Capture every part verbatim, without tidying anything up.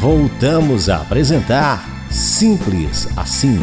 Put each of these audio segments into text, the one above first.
Voltamos a apresentar Simples Assim.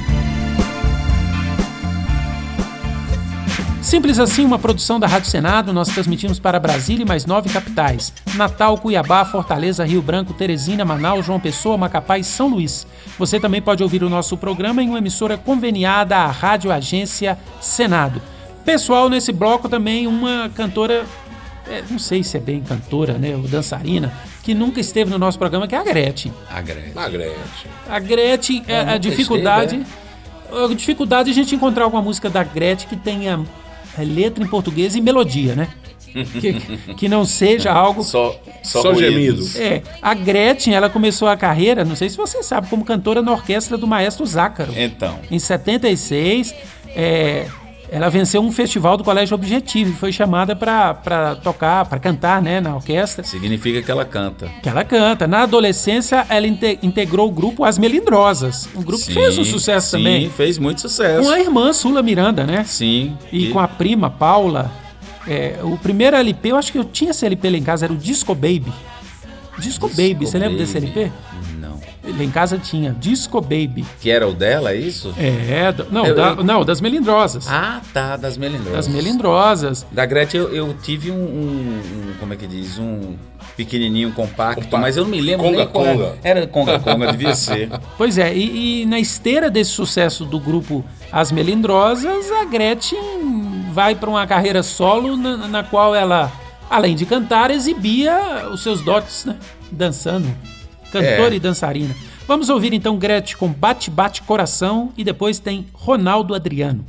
Simples Assim, uma produção da Rádio Senado. Nós transmitimos para Brasília e mais nove capitais: Natal, Cuiabá, Fortaleza, Rio Branco, Teresina, Manaus, João Pessoa, Macapá e São Luís. Você também pode ouvir o nosso programa em uma emissora conveniada à Rádio Agência Senado. Pessoal, nesse bloco também uma cantora, é, não sei se é bem cantora, né, ou dançarina, que nunca esteve no nosso programa, que é a Gretchen. A Gretchen. A Gretchen. A Gretchen, é, a dificuldade... Esteve, é? A dificuldade é a gente encontrar alguma música da Gretchen que tenha letra em português e melodia, né? Que, que não seja algo... Só, só, Só gemido. É, a Gretchen, ela começou a carreira, não sei se você sabe, como cantora na orquestra do maestro Zácaro. Então. Em setenta e seis, é, ela venceu um festival do Colégio Objetivo e foi chamada para tocar, para cantar, né, na orquestra. Significa que ela canta. Que ela canta. Na adolescência, ela inte- integrou o grupo As Melindrosas. Um grupo que fez um sucesso sim, também. Sim, fez muito sucesso. Com a irmã Sula Miranda, né? Sim. E, e com a prima Paula. É, o primeiro L P, eu acho que eu tinha esse L P lá em casa, era o Disco Baby. Disco, Disco Baby, você lembra desse L P? Não. Lá em casa tinha Disco Baby. Que era o dela, é isso? É, do, não, Eu, da, eu... não, das Melindrosas. Ah, tá, das Melindrosas. Das Melindrosas. Da Gretchen eu, eu tive um, um, um, como é que diz, um pequenininho compacto, Opa. mas eu não me lembro Conga, nem qual era. conga. Era Conga Conga, devia ser. Pois é, e, e na esteira desse sucesso do grupo As Melindrosas, a Gretchen vai para uma carreira solo na, na qual ela, além de cantar, exibia os seus dotes, né? Dançando, cantora É. e dançarina. Vamos ouvir então Gretchen com Bate Bate Coração e depois tem Ronaldo Adriano.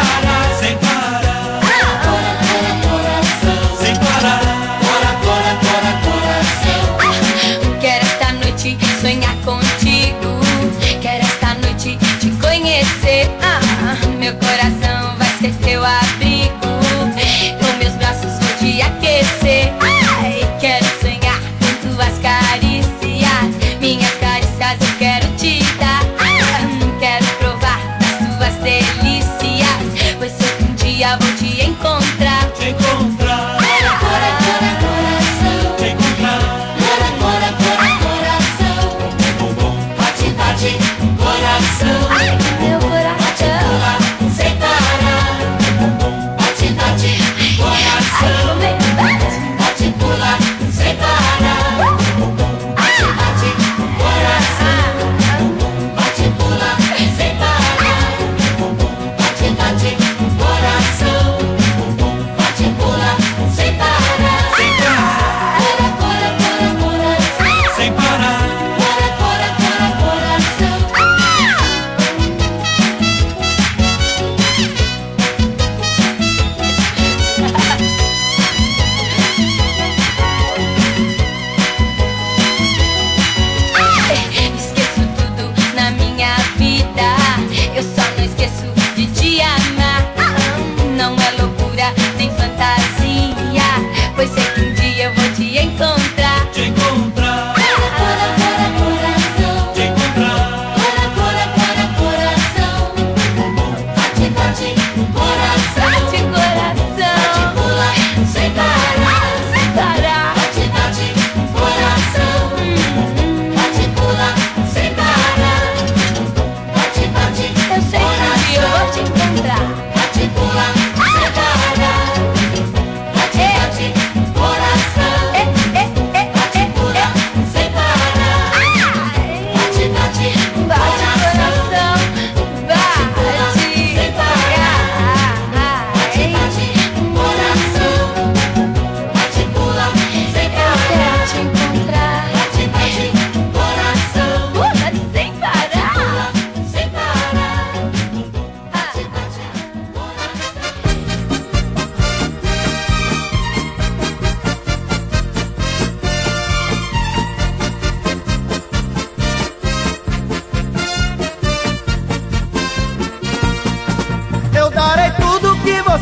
Sem parar,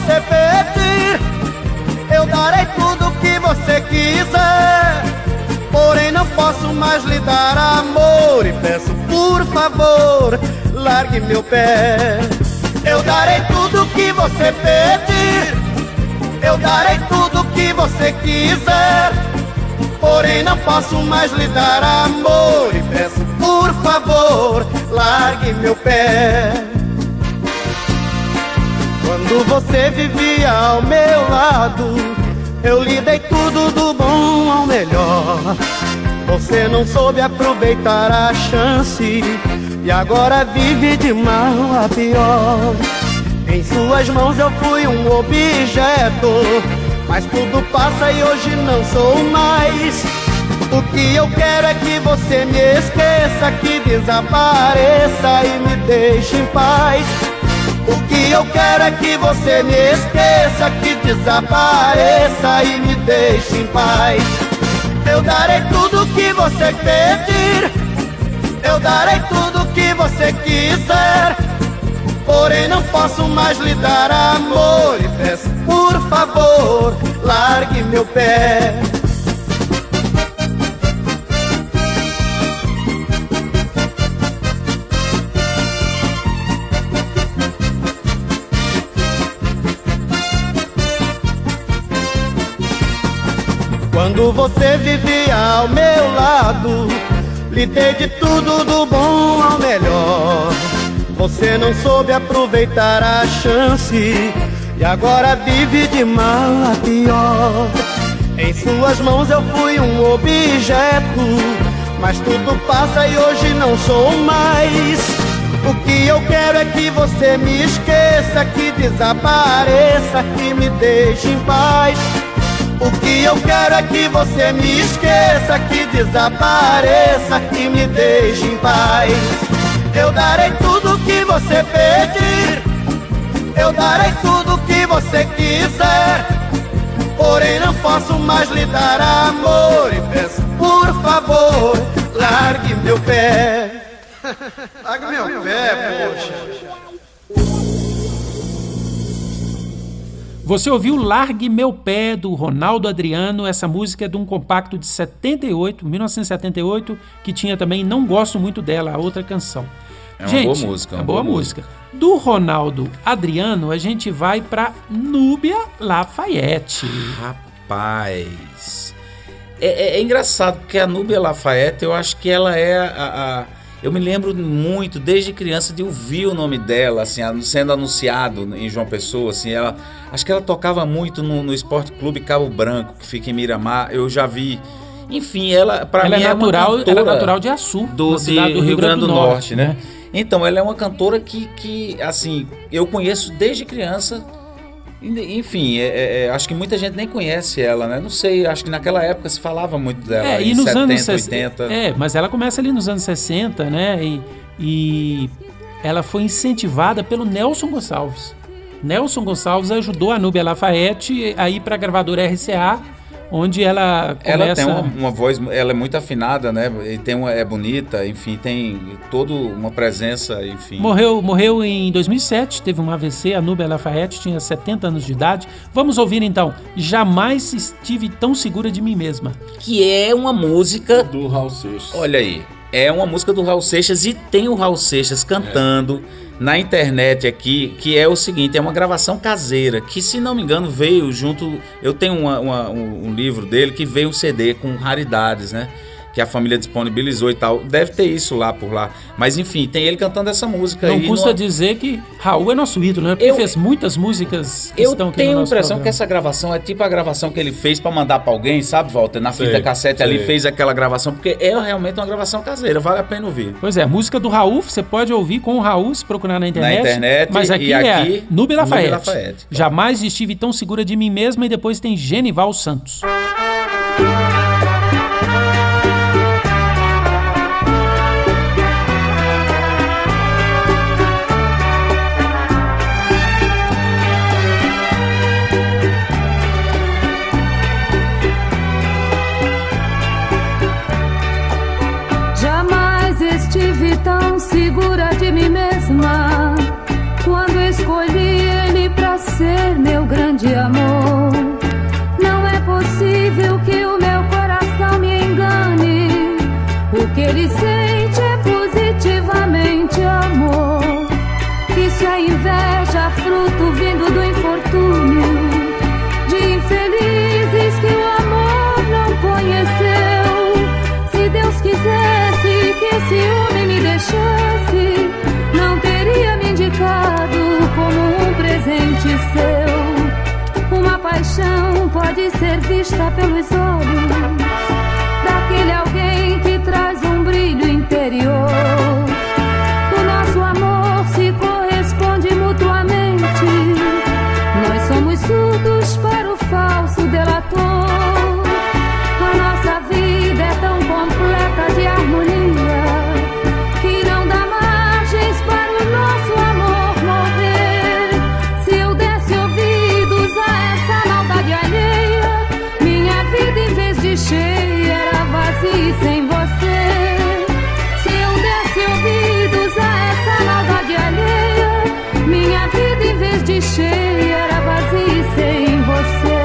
você pedir, eu darei tudo que você quiser. Porém não posso mais lhe dar amor e peço por favor, largue meu pé. Eu darei tudo que você pedir, eu darei tudo que você quiser. Porém não posso mais lhe dar amor e peço por favor, largue meu pé. Quando você vivia ao meu lado, eu lhe dei tudo do bom ao melhor. Você não soube aproveitar a chance e agora vive de mal a pior. Em suas mãos eu fui um objeto, mas tudo passa e hoje não sou mais. O que eu quero é que você me esqueça, que desapareça e me deixe em paz. O que eu quero é que você me esqueça, que desapareça e me deixe em paz. Eu darei tudo que você pedir, eu darei tudo que você quiser. Porém não posso mais lhe dar amor e peço por favor, largue meu pé. Quando você vivia ao meu lado, lhe dei de tudo do bom ao melhor. Você não soube aproveitar a chance e agora vive de mal a pior. Em suas mãos eu fui um objeto, mas tudo passa e hoje não sou mais. O que eu quero é que você me esqueça, que desapareça, que me deixe em paz. O que eu quero é que você me esqueça, que desapareça, que me deixe em paz. Eu darei tudo que você pedir, eu darei tudo que você quiser. Porém não posso mais lhe dar amor e peço por favor, largue meu pé. Largue meu pé, poxa. Você ouviu Largue Meu Pé, do Ronaldo Adriano. Essa música é de um compacto de setenta e oito, mil novecentos e setenta e oito, que tinha também Não Gosto Muito Dela, a outra canção. É uma gente, boa música. É uma boa, boa música. música. Do Ronaldo Adriano, a gente vai para Núbia Lafayette. Rapaz, é, é, é engraçado, porque a Núbia Lafayette, eu acho que ela é a... a... Eu me lembro muito, desde criança, de ouvir o nome dela, assim, sendo anunciado em João Pessoa, assim, ela, acho que ela tocava muito no, no Esporte Clube Cabo Branco, que fica em Miramar, eu já vi, enfim, ela, para mim, é natural, é uma ela é natural de Açu, do, na cidade do Rio, Rio Grande do, do Norte, Norte, né? né? Então, ela é uma cantora que, que assim, eu conheço desde criança. Enfim, é, é, acho que muita gente nem conhece ela, né? Não sei, acho que naquela época se falava muito dela, é, em e nos setenta, anos oitenta. É, mas ela começa ali nos anos sessenta, né? E, e ela foi incentivada pelo Nelson Gonçalves. Nelson Gonçalves ajudou a Núbia Lafayette a ir para a gravadora R C A, onde ela começa... Ela tem uma, uma voz, ela é muito afinada, né? E tem uma, é bonita, enfim, tem toda uma presença, enfim. Morreu, morreu em dois mil e sete, teve um A V C, a Núbia Lafayette tinha setenta anos de idade. Vamos ouvir então, Jamais Estive Tão Segura de Mim Mesma. Que é uma música... do Raul Seixas. Olha aí, é uma música do Raul Seixas e tem o Raul Seixas cantando... É. Na internet aqui, que é o seguinte, é uma gravação caseira, que se não me engano veio junto, eu tenho uma, uma, um, um livro dele que veio um C D com raridades, né, que a família disponibilizou e tal, deve ter isso lá por lá, mas enfim, tem ele cantando essa música. Não aí. Não custa no... dizer que Raul é nosso ídolo, né, porque eu, fez muitas músicas que eu estão aqui tenho no a nosso impressão programa. que essa gravação é tipo a gravação que ele fez pra mandar pra alguém, sabe, Walter, na fita sei, cassete sei. ali, fez aquela gravação, porque é realmente uma gravação caseira, vale a pena ouvir. Pois é, a música do Raul, você pode ouvir com o Raul, se procurar na internet. Na internet, mas aqui, e é aqui Núbia Lafayette. Núbia Lafayette, claro. Jamais Estive Tão Segura de Mim Mesma, e depois tem Genival Santos. Estive tão segura de mim mesma quando escolhi ele pra ser meu grande amor. Não é possível que o meu coração me engane. O que ele sente é positivamente amor. Isso é inveja, fruto vindo do infortúnio de infelizes que o amor não conheceu. Se Deus quisesse que esse homem me deixasse, não teria me indicado como um presente seu. Uma paixão pode ser vista pelos olhos daquele alguém que traz um brilho interior. O nosso amor se corresponde mutuamente. Nós somos surdos para o falso delator. A nossa vida é tão completa de harmonia que não dá margens para o nosso amor morrer. Se eu desse ouvidos a essa maldade alheia, minha vida em vez de cheia era vazia e sem você. Se eu desse ouvidos a essa maldade alheia, minha vida em vez de cheia era vazia e sem você.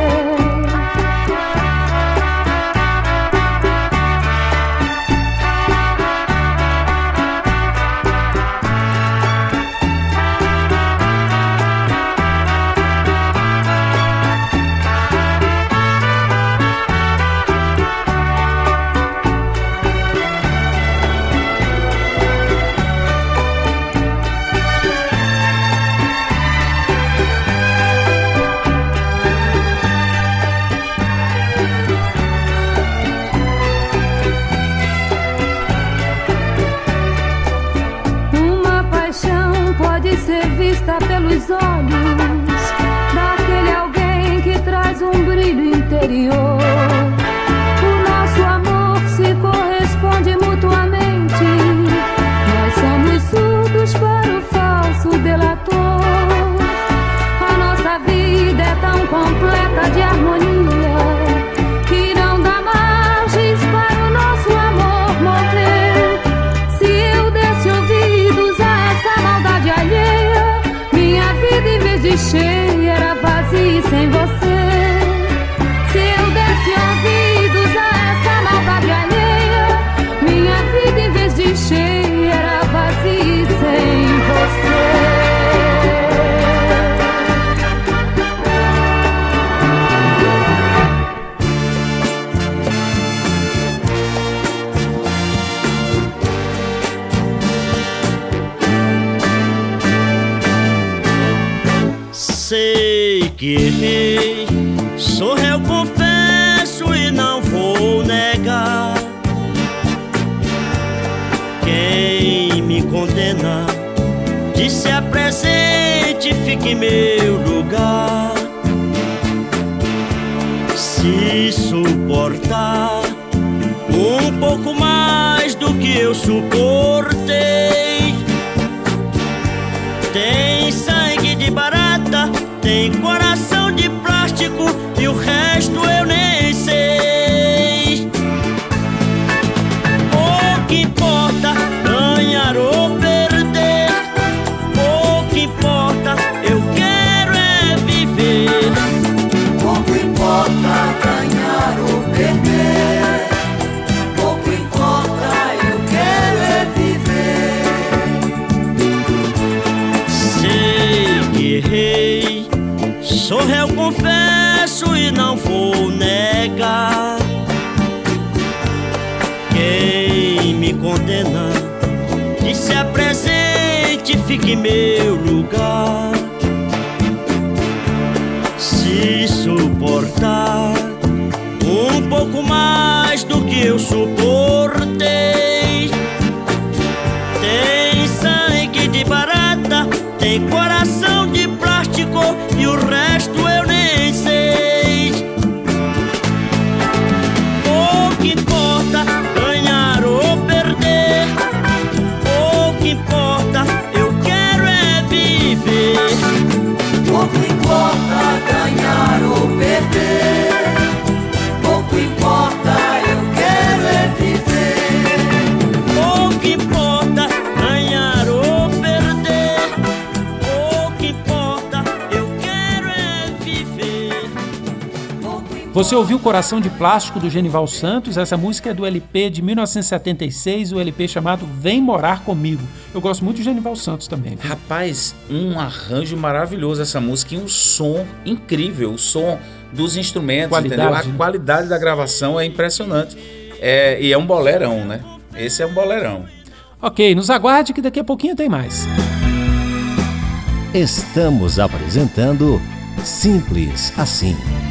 Ser vista pelos olhos daquele alguém que traz um brilho interior. O nosso amor se corresponde mutuamente. Nós somos surdos para o falso delator. A nossa vida é tão completa de harmonia que não dá margens para o nosso amor morrer. Se eu desse ouvidos a essa maldade alheia, minha vida em vez de cheia era vazia e sem você. Se eu desse ouvidos a essa maldade alheia, minha vida em vez de cheia era vazia e sem você. Sei que errei, sou réu, confesso e não vou negar. Quem me condena, disse apresente, fique em meu lugar. Se suportar um pouco mais do que eu suportei, tem sangue de barata, tem coração de plástico e o resto eu nem sei. Pouco importa ganhar ou perder, pouco importa, eu quero é viver. Pouco importa ganhar ou perder, pouco importa, eu quero é viver. Sei que errei, sou réu, confesso e não vou negar. Quem me condena, que se apresente, fique em meu lugar. Se suportar um pouco mais do que eu suportei, tem sangue de barata, tem coração de plástico e o resto eu nem sei. Pouco importa ganhar ou perder, pouco importa, eu quero é viver. Pouco importa ganhar ou perder, pouco importa, eu quero é viver. Pouco importa ganhar ou perder, pouco importa, eu quero é viver. Você ouviu Coração de Plástico, do Genival Santos. Essa música é do L P de mil novecentos e setenta e seis, o L P chamado Vem Morar Comigo. Eu gosto muito de Genival Santos também. Viu? Rapaz, um arranjo maravilhoso essa música e um som incrível, o som dos instrumentos, Qualidade, entendeu? A né? qualidade da gravação é impressionante. É, e é um bolerão, né? Esse é um bolerão. Ok, nos aguarde que daqui a pouquinho tem mais. Estamos apresentando Simples Assim.